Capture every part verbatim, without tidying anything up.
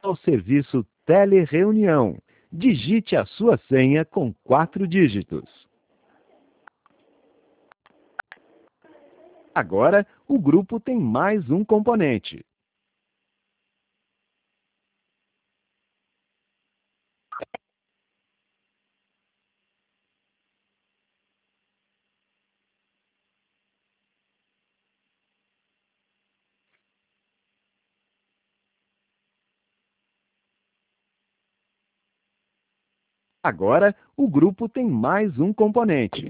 ao serviço Telereunião. Digite a sua senha com quatro dígitos. Agora, o grupo tem mais um componente. Agora, o grupo tem mais um componente.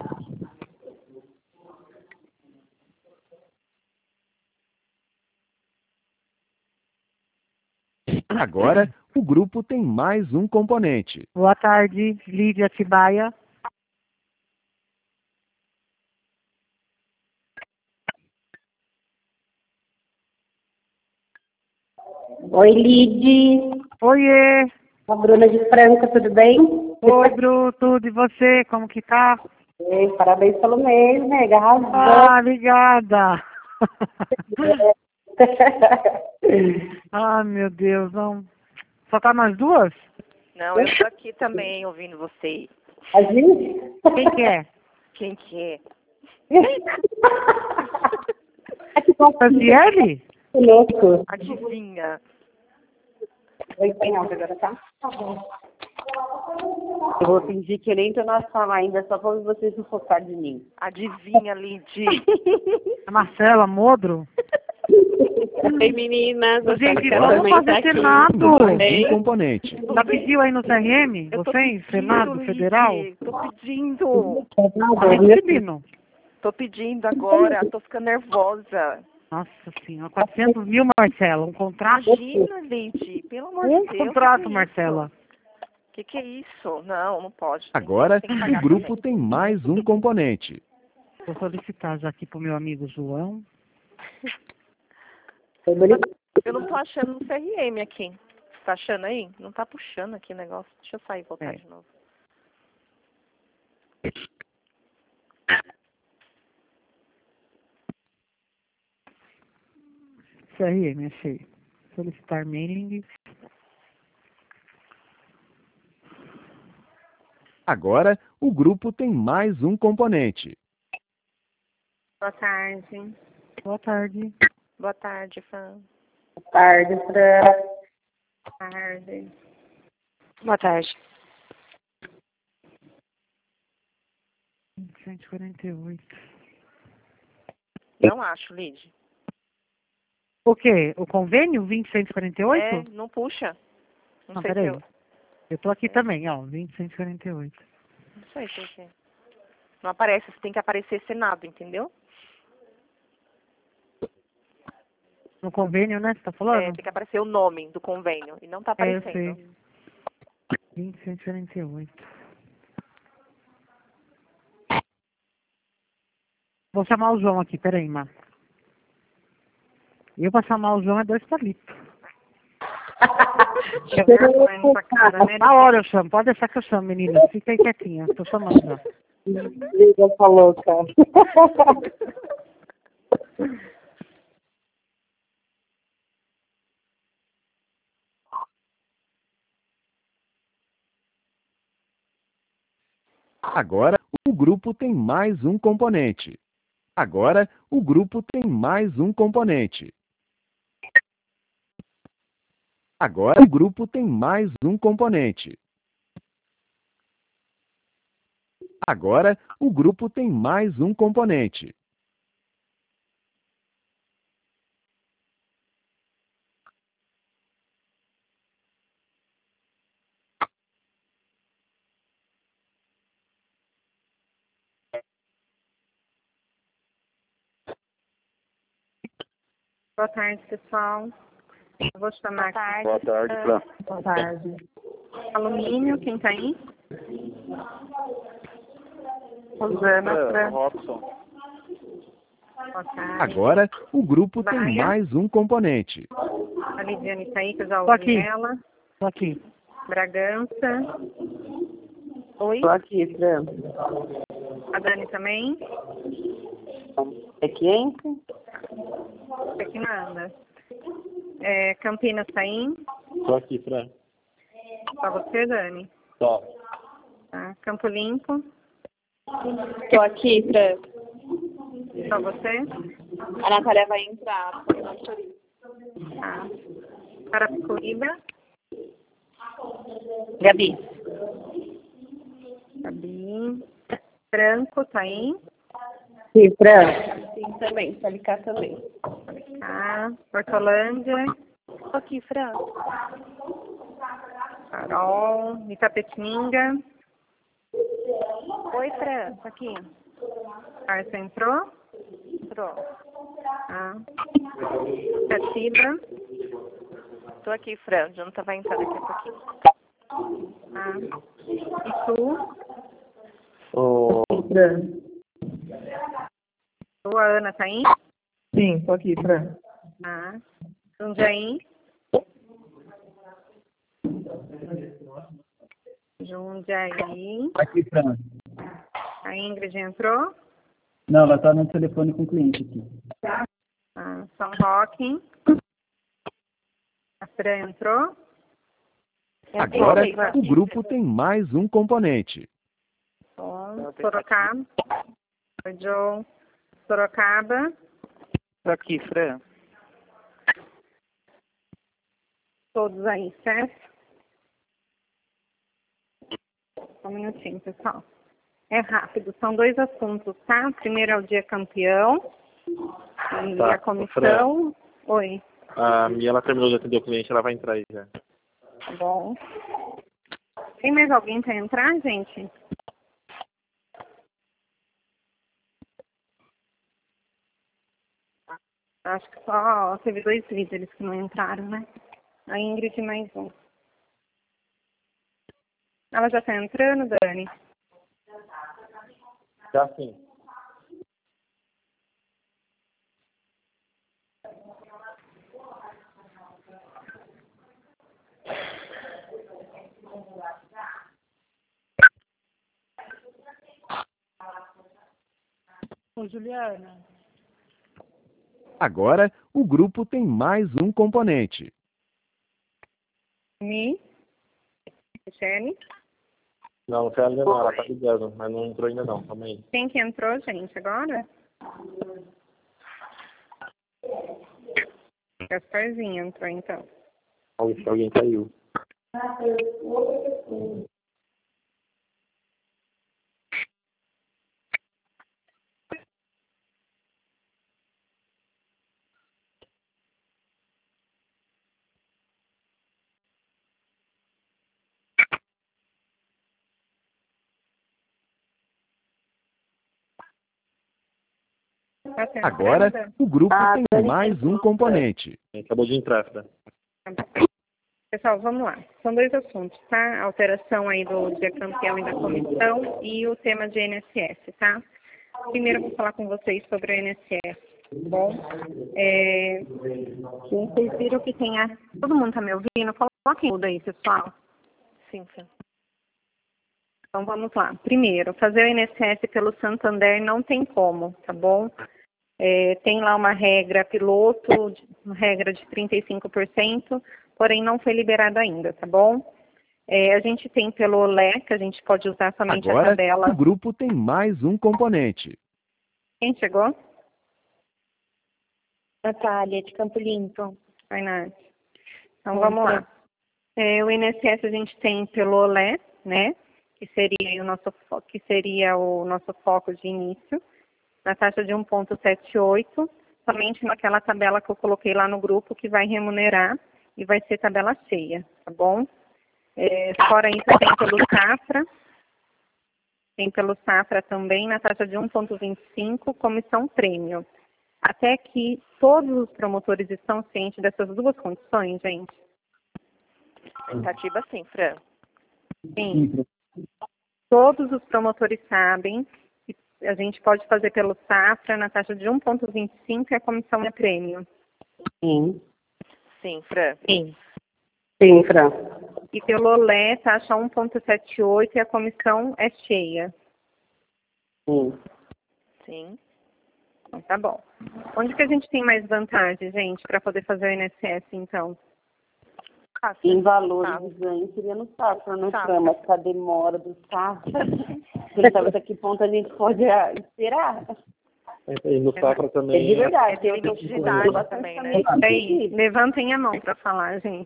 Agora, o grupo tem mais um componente. Boa tarde, Lídia Tibaia. Oi, Lid. Oiê. A Bruna de Franca, tudo bem? Oi, Bru, tudo e você? Como que tá? Ei, parabéns pelo mês, nega. Arrasou. Ah, obrigada. Ah, meu Deus, não. Só tá nós duas? Não, eu tô aqui também ouvindo vocês. A gente? Quem que é? Quem que é? Franciele? Louco. Adivinha. Oi, tem áudio agora, tá? Tá bom. Eu vou fingir que eu nem tô na sala ainda, só pra vocês não focar de mim. Adivinha, Lid. A Marcela Modro? Oi, meninas. Gente, Quero vamos também fazer estar aqui. Senado. Mais um componente. Já pediu aí no C R M? Eu tô Vocês, pedindo, Senado Lid, Federal? Tô pedindo. A gente pedindo. Tô pedindo agora. Tô ficando nervosa. Nossa senhora, quatrocentos mil, Marcela. Um contrato? Imagina, Lid. Pelo amor Um de Deus. contrato, que que é Marcela. O que, que é isso? Não, não pode. Tem- Agora, tem que o pagar grupo também. tem mais um componente. Vou solicitar já aqui pro meu amigo João. Eu não tô achando no C R M aqui. Você tá achando aí? Não tá puxando aqui o negócio. Deixa eu sair e voltar É. de novo. C R M, achei. Solicitar mailing. Agora, o grupo tem mais um componente. Boa tarde. Boa tarde. Boa tarde, Fran. Boa tarde, Fran. Boa tarde. Boa tarde. cento e quarenta e oito. Não acho, Lid. O quê? O convênio vinte cento e quarenta e oito? É, não puxa. Não, Não, sei se peraí. eu... Eu tô aqui também, ó. vinte cento e quarenta e oito. Não sei se é. Não aparece, você tem que aparecer Senado, entendeu? No convênio, né? Você tá falando? É, tem que aparecer o nome do convênio. E não tá É, eu aparecendo. sei. vinte cento e quarenta e oito. Vou chamar o João aqui, peraí, Má. Eu pra chamar o João é dois palitos. Na hora eu chamo, pode deixar que eu chamo, menina. Fica aí quietinha, tô chamando já. Liga, falou, cara. Agora, o grupo tem mais um componente. Agora, o grupo tem mais um componente. Agora, o grupo tem mais um componente. Agora, o grupo tem mais um componente. Boa tarde, pessoal. Eu vou chamar aqui. Boa tarde, Fran. Boa tarde. Alumínio, quem tá aí? Rosana, É, Fran. Robson. Boa tarde. Agora, o grupo tem Vaga. mais um componente. A Lidiane tá aí, que eu já Tô ouvi aqui. ela. Tô aqui. Bragança. Oi? Tô aqui, Fran. A Dani também? É quente? Aqui nada. É, Campinas tá aí? Tô aqui, Fran. Só você, Dani? Tô. Tá. Campo Limpo? Tô aqui, Fran. Só você? A Natália vai entrar. Tá. Carapicuíba? Gabi. Gabi. Franco, tá aí? Sim, Fran. Sim, também. Pode cá também. Tá. Hortolândia? Tô aqui, Fran. Carol. Itapetininga? Oi, Fran. Tô aqui. Arça entrou? Entrou. Tá. Catiba? Tô aqui, Fran. Junta vai entrar daqui a pouquinho. Tá. Itu? Ô, Fran. Tu, a Ana tá aí? Sim, tô aqui, Fran. Tá. Jundiaí? Jundiaí. Aqui, Fran. A Ingrid entrou? Não, ela tá no telefone com o cliente aqui. Tá. São Roque? A Fran entrou? Agora, o grupo tem mais um componente. Bom. Sorocaba? Oi, Joe. Sorocaba? Tô aqui, Fran. Todos aí, certo? Só um minutinho, pessoal. É rápido, são dois assuntos, tá? Primeiro é o dia campeão e Tá, a comissão. Oi, a Mia, ela terminou de atender o cliente, ela vai entrar aí já. tá bom. Tem mais alguém para entrar, gente? Acho que só teve dois líderes que não entraram, né? A Ingrid e mais um. Ela já tá entrando, Dani? Já sim. Ô, Juliana. Agora, o grupo tem mais um componente. Mi? Michele? Não, não foi ainda não, ela tá ligando, mas não entrou ainda não, calma aí. Quem que entrou, gente, agora? Gasparzinho entrou, então. Alguém, alguém caiu. Tá sendo Agora, entrada? o grupo Ah, tem Dani mais um componente. Acabou de entrar, Fran. Pessoal, vamos lá. São dois assuntos, tá? A alteração aí do dia campeão e da comissão e o tema de I N S S, tá? Primeiro eu vou falar com vocês sobre o I N S S, tá bom? É... Vocês viram que tem a... Todo mundo tá me ouvindo? Coloquem tudo aí, pessoal. Sim, Fran. Então vamos lá. Primeiro, fazer o I N S S pelo Santander não tem como, tá bom? É, tem lá uma regra piloto, uma regra de trinta e cinco por cento, porém não foi liberada ainda, tá bom? É, a gente tem pelo O L E, que a gente pode usar somente a Agora, tabela. o grupo tem mais um componente. Quem chegou? Natália, de Campo Limpo. Oi, Nath. Então vamos lá. É, o I N S S a gente tem pelo O L E, né? Que seria o nosso, fo- que seria o nosso foco de início, na taxa de um vírgula setenta e oito, somente naquela tabela que eu coloquei lá no grupo, que vai remunerar e vai ser tabela cheia, tá bom? É, fora isso, tem pelo Safra, tem pelo Safra também na taxa de um vírgula vinte e cinco, comissão prêmio. Até que todos os promotores estão cientes dessas duas condições, gente? Tentativa sim, Fran. Sim. Todos os promotores sabem que a gente pode fazer pelo Safra na taxa de um vírgula vinte e cinco e a comissão é prêmio. Sim. Sim, Fran. Sim. Sim, Fran. E pelo O L E, taxa um vírgula setenta e oito e a comissão é cheia. Sim. Sim. Então, tá bom. Onde que a gente tem mais vantagem, gente, para poder fazer o I N S S, então? Ah, sim. Em valores Tá. de ganho seria no Safra, no Safra. Safra, mas com a demora do Safra, quem sabe até que ponto a gente pode ah, esperar. E no Safra É de também. verdade, Tem eu limite de tô idade bastante também, né? nesse Isso aí, sentido. levantem a mão para falar, gente.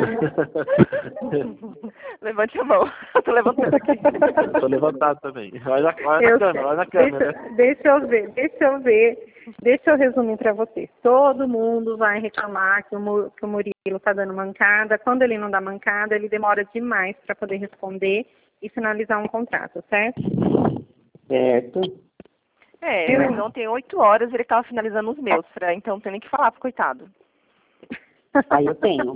Levante a mão. Eu tô levantando aqui. Eu tô levantado também. Olha na, olha na Eu câmera, sei. olha na câmera. Deixa, deixa eu ver, deixa eu ver, deixa eu resumir para vocês. Todo mundo vai reclamar que o, Mu- que o Murilo tá dando mancada. Quando ele não dá mancada, ele demora demais para poder responder e finalizar um contrato, certo? Certo. É, mas ontem, oito horas, ele tava finalizando os meus, Fran, então não tem nem que falar pro coitado. Aí eu tenho.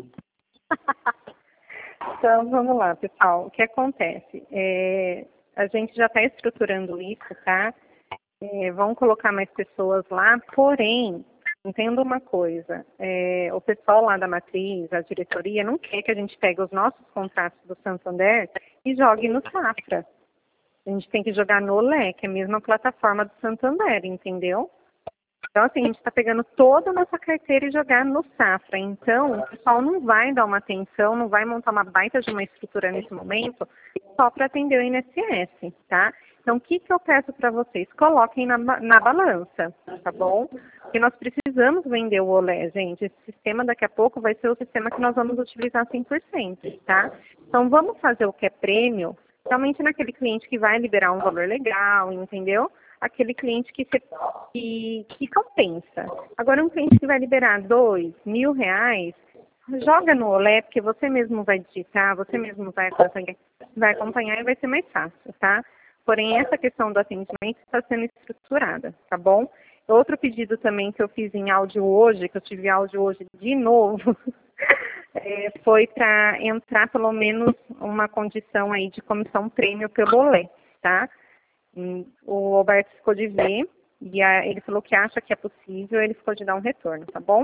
Então, vamos lá, pessoal. O que acontece? É, a gente já está estruturando isso, tá? É, vão colocar mais pessoas lá, porém, entenda uma coisa. É, o pessoal lá da matriz, a diretoria, não quer que a gente pegue os nossos contratos do Santander e jogue no Safra. A gente tem que jogar no L E, que é a mesma plataforma do Santander, entendeu? Então, assim, a gente está pegando toda a nossa carteira e jogar no Safra. Então, o pessoal não vai dar uma atenção, não vai montar uma baita de uma estrutura nesse momento só para atender o I N S S, tá? Então, o que, que eu peço para vocês? Coloquem na, ba- na balança, tá bom? Porque nós precisamos vender o Olé, gente. Esse sistema daqui a pouco vai ser o sistema que nós vamos utilizar cem por cento, tá? Então, vamos fazer o que é prêmio, realmente naquele cliente que vai liberar um valor legal, entendeu? Aquele cliente que, se, que, que compensa. Agora, um cliente que vai liberar dois mil reais, joga no Olé, porque você mesmo vai digitar, você mesmo vai acompanhar, vai acompanhar e vai ser mais fácil, tá? Porém, essa questão do atendimento está sendo estruturada, tá bom? Outro pedido também que eu fiz em áudio hoje, que eu tive áudio hoje de novo, é, foi para entrar pelo menos uma condição aí de comissão prêmio pelo Olé, tá? O Alberto ficou de ver e a, ele falou que acha que é possível, ele ficou de dar um retorno, tá bom?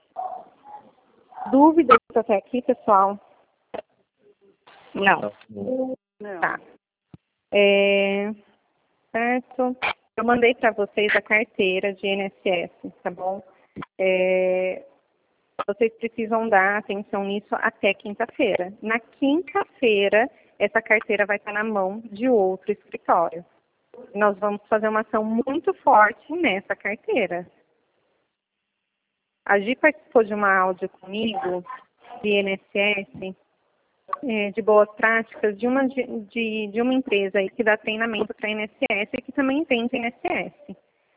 Dúvidas até aqui, pessoal? Não. Não. Tá. É, certo. Eu mandei para vocês a carteira de I N S S, tá bom? É, vocês precisam dar atenção nisso até quinta-feira. Na quinta-feira, essa carteira vai estar na mão de outro escritório. Nós vamos fazer uma ação muito forte nessa carteira. A Gi participou de uma áudio comigo de I N S S, é, de boas práticas, de uma, de, de, de uma empresa aí que dá treinamento para I N S S e que também vende I N S S.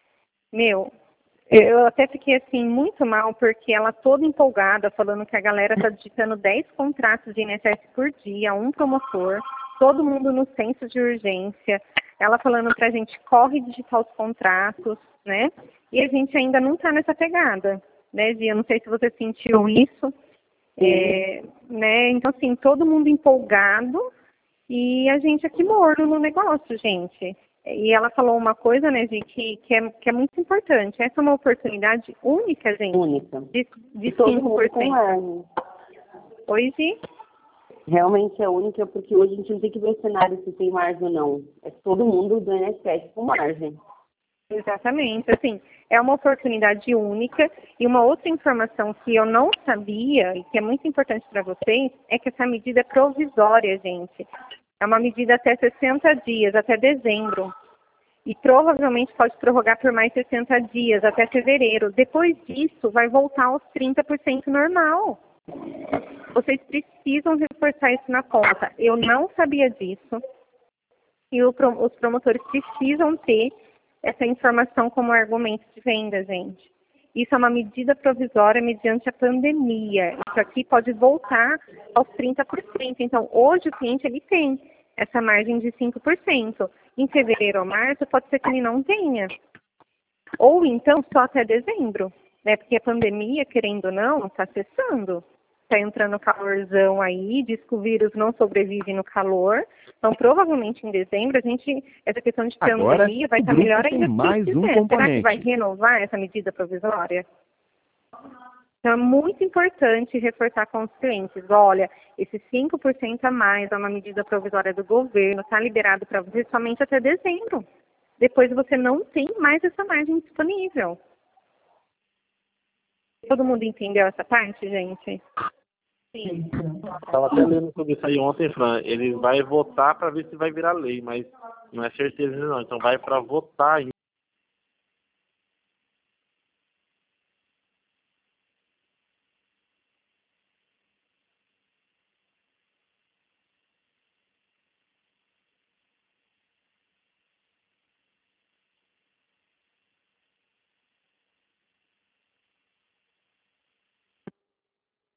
Meu, eu até fiquei assim muito mal porque ela toda empolgada falando que a galera está digitando dez contratos de I N S S por dia, um promotor, todo mundo no senso de urgência. Ela falando pra gente, corre digitar os contratos, né? E a gente ainda não tá nessa pegada, né, Gia? Eu não sei se você sentiu isso. É, né? Então, assim, todo mundo empolgado e a gente aqui morno no negócio, gente. E ela falou uma coisa, né, Gi, que, que, é, que é muito importante. Essa é uma oportunidade única, gente. Única. De, de Todo cinco por mundo com cento. margem. Oi, Gi? Realmente é única, porque hoje a gente não tem que ver o cenário se tem margem ou não. É todo mundo do I N S S com margem. Exatamente, assim, é uma oportunidade única. E uma outra informação que eu não sabia e que é muito importante para vocês é que essa medida é provisória, gente. É uma medida até sessenta dias, até dezembro. E provavelmente pode prorrogar por mais sessenta dias, até fevereiro. Depois disso, vai voltar aos trinta por cento normal. Vocês precisam reforçar isso na conta. Eu não sabia disso. E o, os promotores precisam ter essa informação como argumento de venda, gente. Isso é uma medida provisória mediante a pandemia. Isso aqui pode voltar aos trinta por cento. Então, hoje o cliente ele tem essa margem de cinco por cento. Em fevereiro ou março, pode ser que ele não tenha. Ou então, só até dezembro. Né? Porque a pandemia, querendo ou não, está cessando. Está entrando calorzão aí, diz que o vírus não sobrevive no calor. Então, provavelmente em dezembro, a gente, essa questão de Agora, pandemia vai o estar grupo melhor tem ainda. Se mais um quiser. Será que componente. vai renovar essa medida provisória? Então, é muito importante reforçar com os clientes. Olha, esse cinco por cento a mais é uma medida provisória do governo, está liberado para você somente até dezembro. Depois você não tem mais essa margem disponível. Todo mundo entendeu essa parte, gente? Sim. Estava até lendo sobre isso aí ontem, Fran. Ele vai votar para ver se vai virar lei, mas não é certeza não. Então vai para votar ainda.